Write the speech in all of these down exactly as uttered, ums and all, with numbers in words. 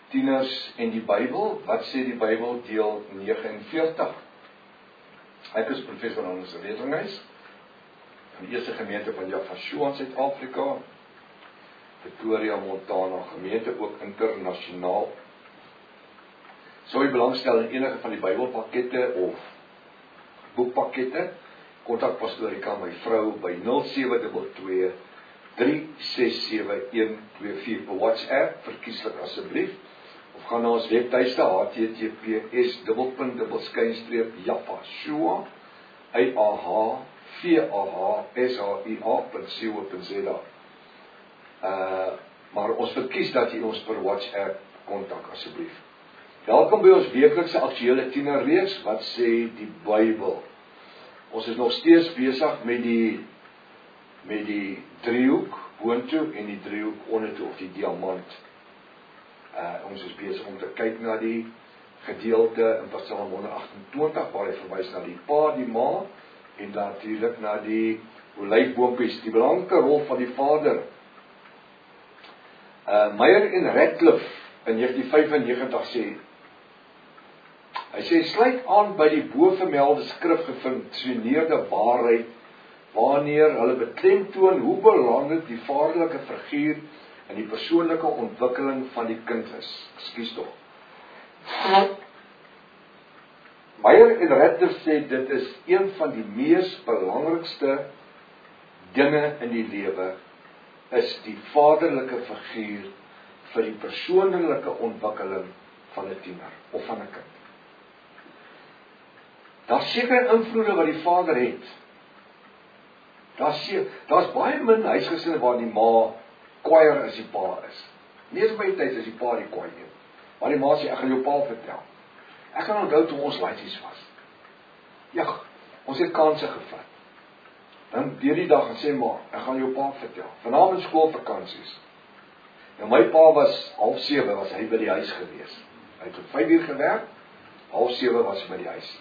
Tieners en die Bybel, wat sê die Bybel deel negenenveertig? Ek is professor aan ons Redinghuis, van die eerste gemeente van Javashoa in Suid-Afrika, Victoria, Montana, gemeente ook internasionaal. Sou jy belangstel in enige van die Bybelpakkette of boekpakkette, kontak Pastoor Rika, my vrou, by nul sewe twee twee, drie ses sewe, een twee vier, op WhatsApp, verkieslik asseblief, of gaan na ons webtuiste, h t t p s dubbelpunt dubbel skynstreep Javashoa, A A H V A H S H I A punt co punt z a. Uh, maar ons verkies dat jy ons per WhatsApp kontak asseblief. Welkom by ons weeklikse aktuele tienerreeks, wat sê die Bybel? Ons is nog steeds besig met die met die driehoek boontoe en die driehoek ondertoe, of die diamant. Uh, ons is besig om te kyk na die gedeelte in Psalm honderd agtentwintig, waar hy verwys na die pa, die ma, en natuurlijk na die olyfboompies, die belangrike rol van die vader. Uh, Meyer en Radcliffe in negentien vyfennegentig sê, hy sê, sluit aan by die bovermelde skrif gefunksioneerde waarheid, wanneer hulle beklemtoon hoe belangrik die vaderlike figuur en die persoonlike ontwikkeling van die kind is. Ekskuus tog. Meyer en Radcliffe sê, dit is een van die mees belangrikste dinge in die lewe, is die vaderlike figuur vir die persoonlike ontwikkeling van 'n tiener, of van 'n kind. Daar's sekere invloede wat die vader het. Daar's daar's baie min huisgesinne waar die ma kwaier as die pa is. Nie eens by die tyd as die pa die kwaai een. Maar die ma sê, ek gaan jou pa vertel. Ek kan onthou toe ons laaitjies was. Ja, ons het kanse gevat. Dan deur die dag en sê, ma, ek gaan jou pa vertel. Vanavond skoolvakansies. Nou my pa was half sewe, was hy by die huis gewees. Hy het tot vyf uur gewerk, half sewe was hy by die huis.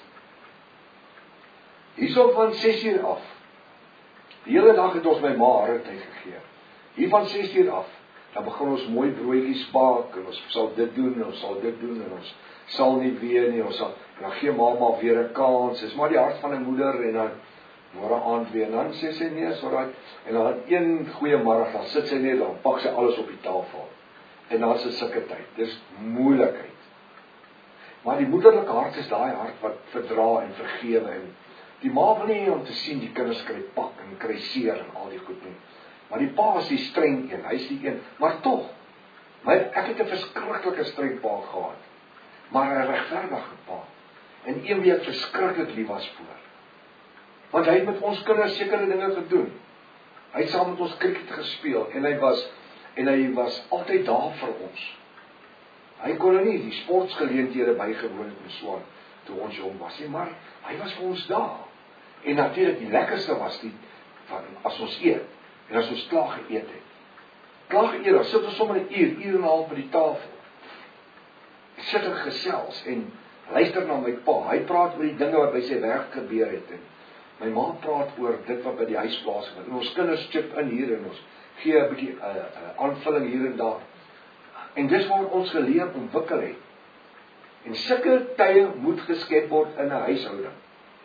Hierso van ses uur af. Die hele dag het ons my ma haar tyd gegee. Hier van ses uur af, dan begin ons mooi broodjies bak, en ons sal dit doen, en ons sal dit doen, en ons sal nie weer nie, ons sal, en dan gee mama weer 'n kans, is maar die hart van 'n moeder, en dan môre aand weer, en dan sê sy nee, is alright, en dan een goeie middag, dan sit sy net, dan pak sy alles op die tafel, en dan is dit sulke tyd, dis moeilikheid. Maar die moederlike hart is daai hart wat verdra en vergewe, en die ma wil nie om te sien die kinders kry pak en kry seer en al die goed nie. Maar die pa is die streng een, hy is die een, maar tog, maar ek het 'n verskriklike streng pa gehad, maar 'n regverdige pa, en een wie ek verskriklik lief was voor. Want hy het met ons kinders sekere dinge gedoen. Hy het saam met ons cricket gespeel, en hy was, en hy was altyd daar vir ons. Hy kon nie die sportsgeleenthede bygewoon het en so aan, toe ons jong was nie, maar hy was vir ons daar. En natuurlik die lekkerste was die, van, as ons eet, en as ons klaar geëet het. Klaar geëet, dan sit ons sommer 'n uur, uur en 'n half by die tafel. Ek sit en gesels, en luister na my pa, hy praat oor die dinge wat by sy werk gebeur het, en my ma praat oor dit wat by die huis plaasvind, en ons kinders chip in hier, en ons gee 'n bietjie uh, uh, aanvulling hier en daar. En dis waar ons geleer ontwikkel het. En sulke tye moet geskep word in 'n huishouding.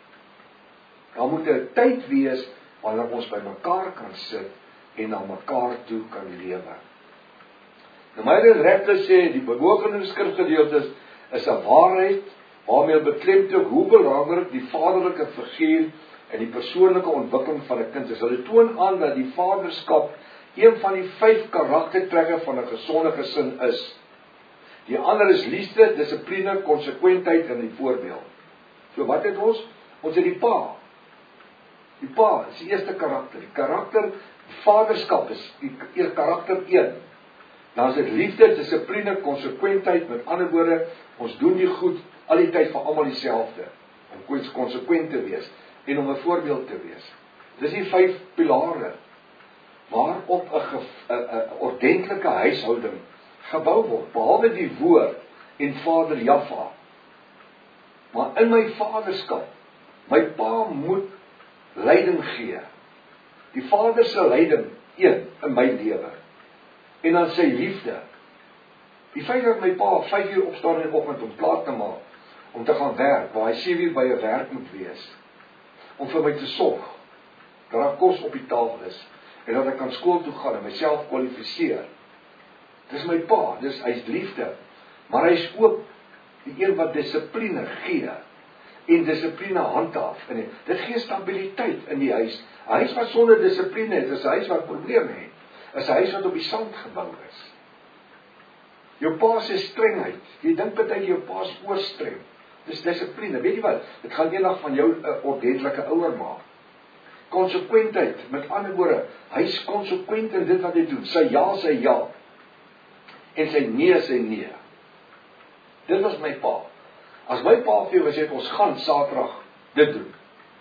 Daar moet 'n tyd wees wanneer ons by mekaar kan sit en na mekaar toe kan lewe. Nou Meyer en Radcliffe sê die bebogene skrifgedeeltes is 'n waarheid waarmee beklemtoon hoe belangrik die vaderlike figuur en die persoonlike ontwikkeling van 'n kind is. Hulle toon aan dat die vaderskap een van die vyf karaktertrekke van 'n gesonde gesin is. Die ander is liefde, dissipline, konsekwentheid en die voorbeeld. So wat het ons? Ons het die pa. Die pa is die eerste karakter. Die karakter, die vaderskap is die, die karakter een. Dan is dit liefde, dissipline, konsekwentheid, met ander woorde, ons doen die goed al die tyd vir almal dieselfde, om konsekwent te wees, en om 'n voorbeeld te wees. Dis die vyf pilare, waarop 'n ordentlike huishouding gebou word, behalwe die woord en vader Jaffa. Maar in my vaderskap, my pa moet leiding gee. Die vader se leiding, een, in my lewe. En dan sy liefde. Die feit dat my pa vyf uur opstaan in die oggend om klaar te maak, om te gaan werk, waar hy sewe uur by 'n werk moet wees, om vir my te sorg, dat daar kos op die tafel is, en dat ek kan skool toe gaan en myself kwalifiseer. Dis my pa, dis, hy is liefde, maar hy is ook die een wat dissipline gee, en dissipline handhaaf, en dit gee stabiliteit in die huis. 'n Huis wat sonder dissipline is, is 'n huis wat probleme het, is 'n huis wat op die sand gebou is. Jou pa se strengheid, jy dink baie jou pa se oorstreng, dis dissipline, weet jy wat, dit gaan eendag van jou 'n uh, ordentlike ouer maak. Konsekwentheid, met ander woorde, hy is konsekwent in dit wat hy doen, sy ja, sy ja, en sy nee, sy nee. Dit was my pa. As my pa vir jou gesê het, ons gaan Saterdag dit doen.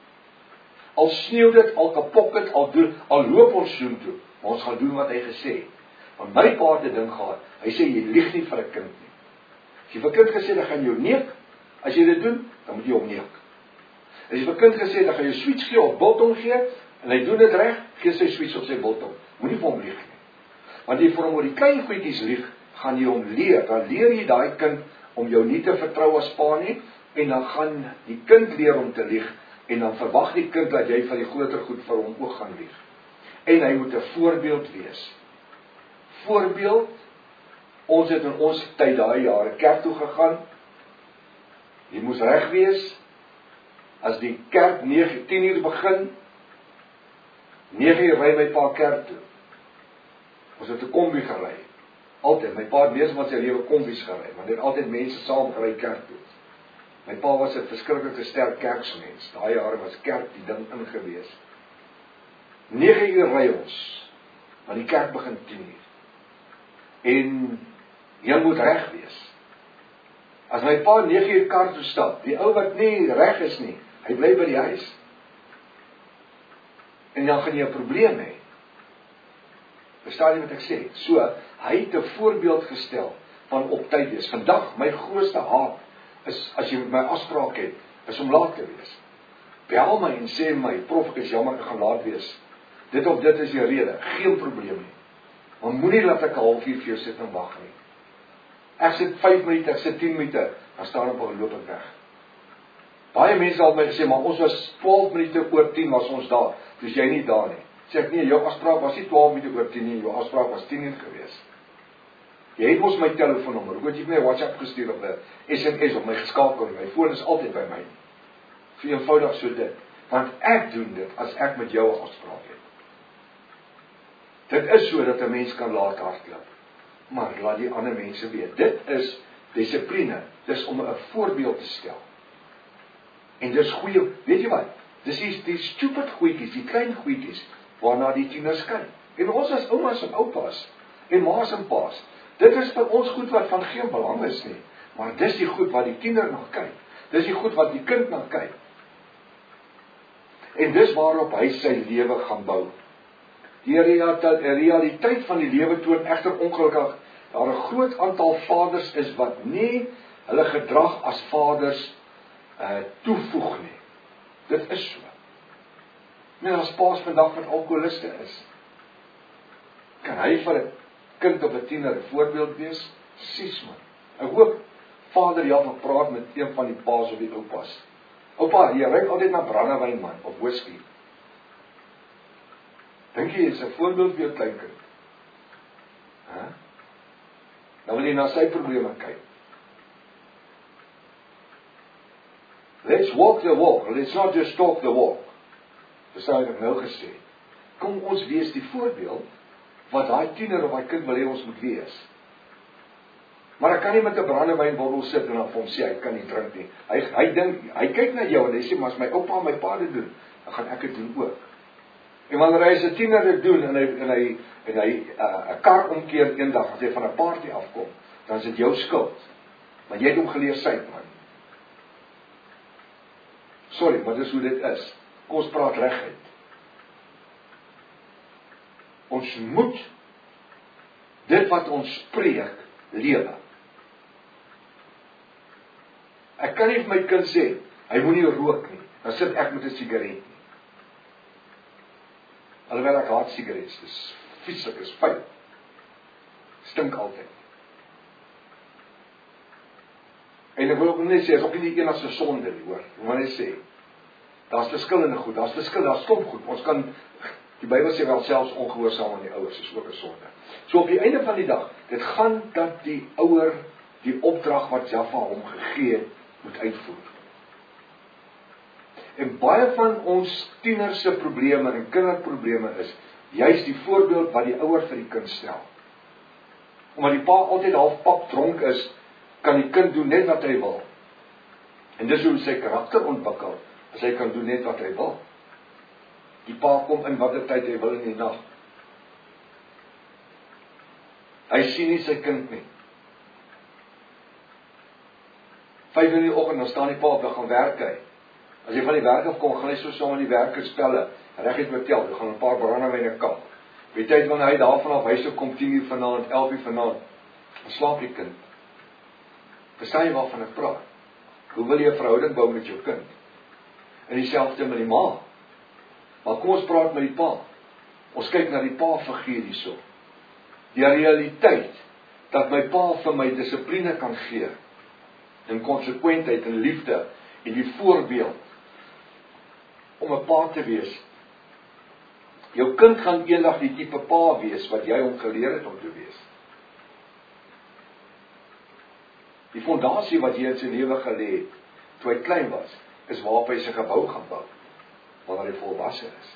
Al sneeuw dit, al kapok het, al, doen, al loop ons soen toe, maar ons gaan doen wat hy gesê het. Want my pa het 'n ding gehad, hy sê, jy lieg nie vir 'n kind nie. As jy vir 'n kind gesê, dan gaan jy neek, as jy dit doen, dan moet jy hom neek. As jy vir 'n kind gesê, dan gaan jy sweets gee of biltong gee, en hy doen dit reg, gee sy sweets of sy biltong. Moet nie vir hom lieg nie. Want jy vir hom oor die klein goedjies lieg, gaan jy hom leer, dan leer jy daai kind om jou nie te vertrou as pa nie, en dan gaan die kind leer om te lieg, en dan verwag die kind dat jy van die groter goed vir hom ook gaan lieg. En hy moet 'n voorbeeld wees. Voorbeeld, ons het in ons tyd daai jare kerk toe gegaan, jy moes reg wees, as die kerk nege, tien uur begin, nege uur ry my pa kerk toe. Ons het 'n kombi gery. Altyd, my pa het meestal van sy lewe kombies gery, want hy het altyd mense saam gery kerk toe. My pa was 'n verskriklike sterk kerksmens, daai jare was kerk die ding ingewees. nege uur ry ons, want die kerk begin tien uur. En jy moet reg wees. As my pa nege uur kar toe stap, die ou wat nie reg is nie, hy bly by die huis. En dan gaan jy 'n probleem hê. Verstaan jy wat ek sê? So, hy het 'n voorbeeld gestel van op tyd wees. Vandag, my grootste haat is, as jy met my afspraak het, is om laat te wees. Bel my en sê my, prof, ek is jammer, ek gaan laat wees. Dit of dit is die rede, geen probleem nie. Maar moenie laat ek 'n halfuur vir jou sit en wag nie. Ek sit vyf minute, ek sit tien minute, dan staan op en loop ek weg. Baie mense het my gesê, maar ons was twaalf minute oor tien was ons daar, dus jy nie daar nie. Sê ek, nee, jou afspraak was nie twaalf minute oor tien nie, jou afspraak was tien uur gewees. Jy het mos my telefoonnommer, ek het jy my WhatsApp gestuur op 'n S M S op my geskakel, my foon is altyd by my. Vir eenvoudig so dit, want ek doen dit as ek met jou 'n afspraak het. Dit is so dat 'n mens kan laat hardloop, maar laat die ander mense weet, dit is dissipline, dis om 'n voorbeeld te stel. En dis goeie, weet jy wat, dis die, die stupid goedjies, die klein goedjies, waarna die tieners kyk. En ons as oumas en oupas, en maas en paas, dit is vir ons goed wat van geen belang is nie, maar dis die goed wat die tiener na kyk, dis die goed wat die kind na kyk. En dis waarop hy sy lewe gaan bou. Die realiteit van die lewe toon egter ongelukkig, daar 'n groot aantal vaders is wat nie hulle gedrag as vaders uh, toevoeg nie. Dit is so. Men as paas vandag wat alkoholiste is, kan hy vir 'n kind of 'n tiener 'n voorbeeld wees? Sies man. Ek hoop vader ja van praat met een van die paas of die oupas. Oupa, jy ruik altyd na brandewyn man, of whisky. Dink jy is 'n voorbeeld vir jou kleinkind? Hæ? Dan wil jy na sy probleme kyk. Let's walk the walk, let's not just talk the walk. Dis sou ek nou gesê. Kom ons wees die voorbeeld wat daai tiener of daai kind wil hê ons moet wees. Maar ek kan nie met 'n brandewynbottel sit en dan vir hom sê hy kan nie drink nie. Hy hy dink, hy kyk na jou en hy sê, maar as my oupa en my pa dit doen, dan gaan ek dit doen ook. En wanneer hy as 'n tiener dit doen en hy en hy en hy 'n uh, kar omkeer eendag as hy van 'n party afkom, dan is dit jou skuld. Maar jy het hom geleer sy man. Sorry, maar dis hoe dit is. Kom ons praat reguit. Ons moet dit wat ons spreek lewe. Ek kan nie vir my kind sê, hy moenie rook nie, dan sit ek met 'n sigaret nie. Alhoewel ek haat sigarette, dis vieslik, is fyn. Stink altyd. En ek wil ook net sê, is ook nie die enigste sonde nie, hoor. Ek wil net sê, daar's verskillende goed, daar's verskil, daar's klomp goed. Ons kan, die Bybel sê wel selfs ongehoorsaam aan die ouers, is ook 'n sonde. So op die einde van die dag, dit gaan dat die ouer die opdrag wat Jaffa hom gegee het, moet uitvoer. En baie van ons tieners se probleme en kinderprobleme is juist die voorbeeld wat die ouer vir die kind stel. Omdat die pa altyd half pap dronk is, kan die kind doen net wat hy wil. En dis hoe sy karakter ontwikkel, as hy kan doen net wat hy wil. Die pa kom in watter tyd hy wil in die nag. Hy sien nie sy kind nie. Vyf in die oggend, dan staan die pa op, dan gaan werk hy. As hy van die werk af kom, gaan hy so saam met die werkers spelle, reguit met tel, hy gaan 'n paar brandewyne kap. Die tyd wanneer hy daarvan af huis toe kom, tien uur vanaand, elf uur vanaand, dan slaap die kind. Verstaan jy waarvan ek praat? Hoe wil jy 'n verhouding bou met jou kind? En dieselfde met die ma. Maar kom ons praat met die pa. Ons kyk na die pa figuur hierso. Die realiteit dat my pa vir my dissipline kan gee, en konsekwentheid en liefde, en die voorbeeld om 'n pa te wees. Jou kind gaan eendag die tipe pa wees wat jy hom geleer het om te wees. Die fondasie wat jy in sy lewe gelê het, toe hy klein was, is waarop hy sy gebou gaan bou, wanneer hy volwasse is.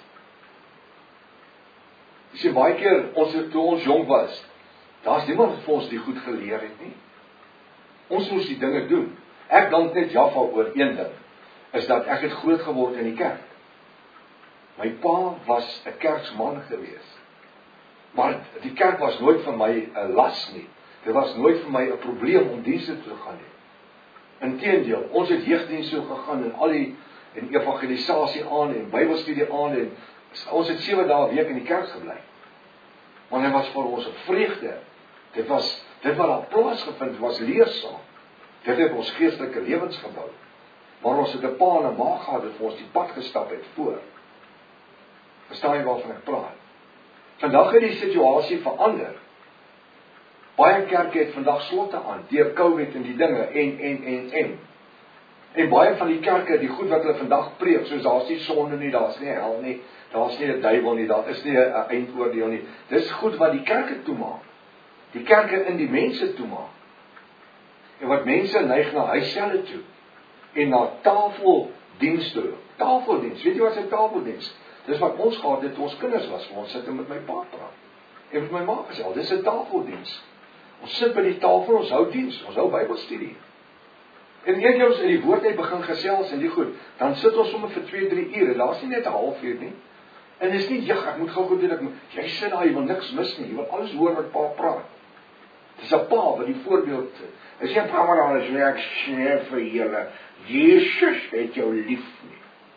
Jy sien, baie keer, ons, toe ons jong was, daar's niemand wat vir ons die goed geleer het nie. Ons moes die dinge doen. Ek dank net Jaffa oor een ding, is dat ek het groot geword in die kerk. My pa was 'n kerksman gewees. Maar die kerk was nooit vir my 'n las nie. Dit was nooit vir my 'n probleem om dienste te gaan nie. Inteendeel, ons het jeugdienste gegaan en al die en evangelisasie aan en Bybelstudie aan en ons het sewe dae 'n week in die kerk gebly. Want dit was vir ons 'n vreugde. Dit was dit wat daar plaasgevind was leersaam. Dit het ons geestelike lewens gebou. Maar ons het 'n pa en 'n ma gehad wat vir ons die pad gestap het voor. Verstaan jy waarvan ek praat? Vandag het die situasie verander. Baie kerke het vandag slotte aan, deur COVID en die dinge, en, en, en, en. En baie van die kerke, die goed wat hulle vandag preek, soos daar's nie sonde nie, daar's nie hel nie, daar's nie 'n duiwel nie, daar is nie 'n eindoordeel nie. Dis goed wat die kerke toemaak. Die kerke in die mense toemaak. En wat mense neig na huiselle toe, en na tafeldiens toe. Tafeldiens, weet jy wat is 'n tafeldiens? Dis wat ons gehad het toe ons kinders was, ons sit met my pa praat. En met my ma gesê, dis 'n tafeldiens. Ons sit by die tafel, ons hou diens, ons hou Bybelstudie. En een keer ons in die woord uit begin gesels en die goed, dan sit ons sommer vir twee, drie ure, daar's nie net 'n halfuur nie. En dis nie, ja, ek moet gou goed doen, ek moet, jy sit daar, jy wil niks mis nie, jy wil alles hoor wat pa praat. Dis 'n pa wat die voorbeeld, is nie 'n pa wat daar is, ek sê vir julle, Jesus het jou lief nie.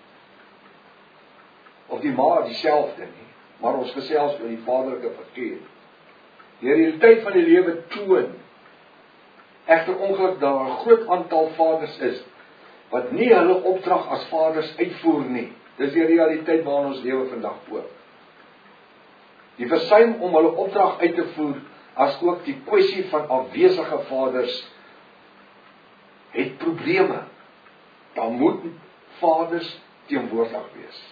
Of die ma dieselfde nie, maar ons gesels oor die vaderlike figuur. Die realiteit van die lewe toon, egter ongelukkig daar 'n groot aantal vaders is, wat nie hulle opdrag as vaders uitvoer nie. Dis die realiteit waarin ons lewe vandag ook. Die versuim om hulle opdrag uit te voer, as ook die kwessie van afwesige vaders, het probleme. Dan moet vaders teenwoordig wees.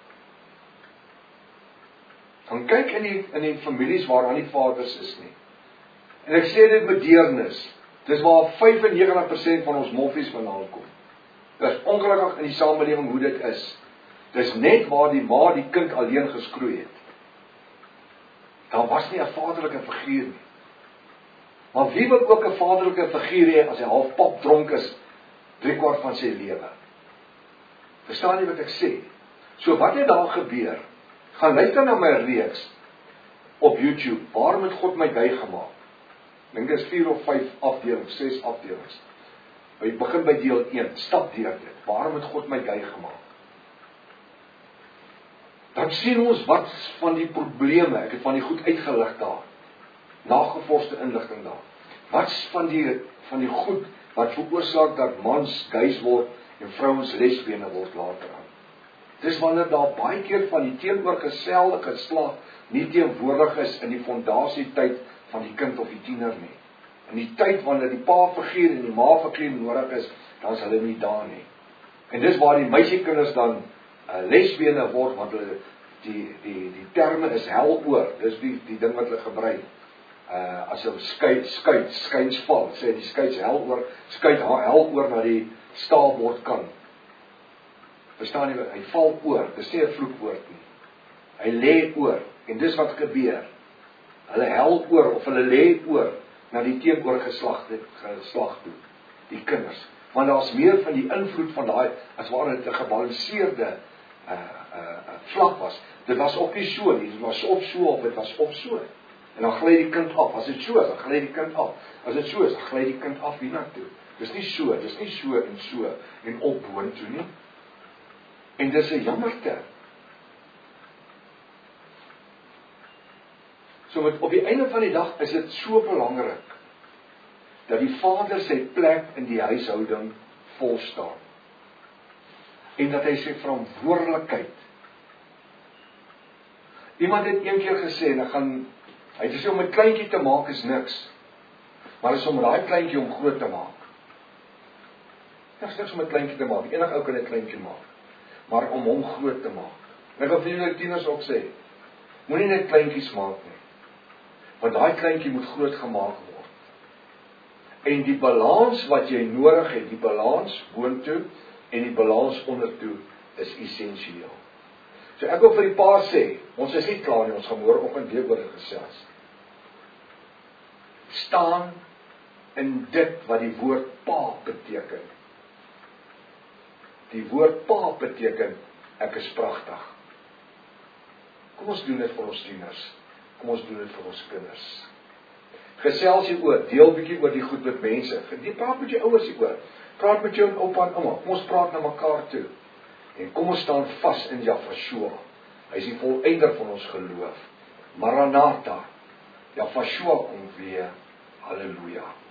Dan kyk in die, in die families waaraan die vaders is nie. En ek sê dit met deernis, dis waar vyfennegentig persent van ons moffies vandaan kom. Dis ongelukkig in die samelewing hoe dit is. Dis net waar die ma die kind alleen geskroei het. Daar was nie 'n vaderlike figuur nie. Maar wie wil ook 'n vaderlike figuur hê as hy half pap dronk is, drie kwart van sy lewe? Verstaan jy wat ek sê? So wat het daar gebeur? Gaan luister na my reeks op YouTube, waarom het God my gey gemaak? Ek dink dit is vier of vyf afdelings, ses afdelings. Jy begin by deel een, stap deur dit. Waarom het God my gey gemaak? Dan sien ons wat van die probleme, ek het van die goed uitgelig daar, nagevorsde inligting daar. Wat van die, van die goed, wat veroorsaak dat mans geys word, en vrouens lesbiene word later aan. Dis wanneer daar baie keer van die teenoorgestelde geslag nie teenwoordig is in die fondasietyd van die kind of die tiener nie. In die tyd wanneer die pa figuur en die ma figuur nodig is, dan is hulle nie daar nie. En dis waar die meisiekinders dan uh, lesbiene word, want hulle die die die terme is heloor. Dis die die ding wat hulle gebruik. Uh, as 'n skuit skuit skuinsval, sê die skuit heloor, skuit heloor na die staabordkant. Verstaan jy? Hy val oor. Dis nie 'n vloekwoord nie. Hy lê oor. En dis wat gebeur. Hulle hel oor of hulle lê oor na die teenoorgeslagte geslag toe. Die kinders. Want daar's meer van die invloed van daai as waar dit 'n gebalanseerde uh, uh, uh, vlak was. Dit was ook nie so nie. Dit was op so of dit was op so. En dan gly die kind af. As dit so is, dan gly die kind af. As dit so is, dan gly die kind af hiernatoe. Dis nie so, dis nie so en so en op boontoe nie. En dis 'n jammerte. So met, op die einde van die dag is dit so belangrik dat die vader sy plek in die huishouding volstaan. En dat hy sy verantwoordelikheid. Iemand het een keer gesê, en gaan, hy het gesê om 'n kleintjie te maak is niks, maar is om daai kleintjie om groot te maak. Dit is niks om 'n kleintjie te maak, enige ou kan 'n kleintjie maak, maar om hom groot te maak. En ek wil vir julle tieners ook sê, moenie net kleintjies maak nie, want daai kleintjie moet groot gemaak word. En die balans wat jy nodig het, die balans boontoe en die balans ondertoe is essensieel. So ek wil vir die pa sê, ons is nie klaar nie, ons gaan môreoggend weer oor dit gesels. Staan in dit wat die woord pa beteken. Die woord pa beteken, ek is pragtig. Kom ons doen dit vir ons tieners. Kom ons doen dit vir ons kinders. Gesels hier oor, deel bietjie oor die goed met mense. Die praat met jou ouers hier oor. Praat met jou oupa en ouma. Kom ons praat na mekaar toe. En kom ons staan vas in Jahshua. Hy is die volëinder van ons geloof. Maranatha. Jahshua kom weer. Halleluja.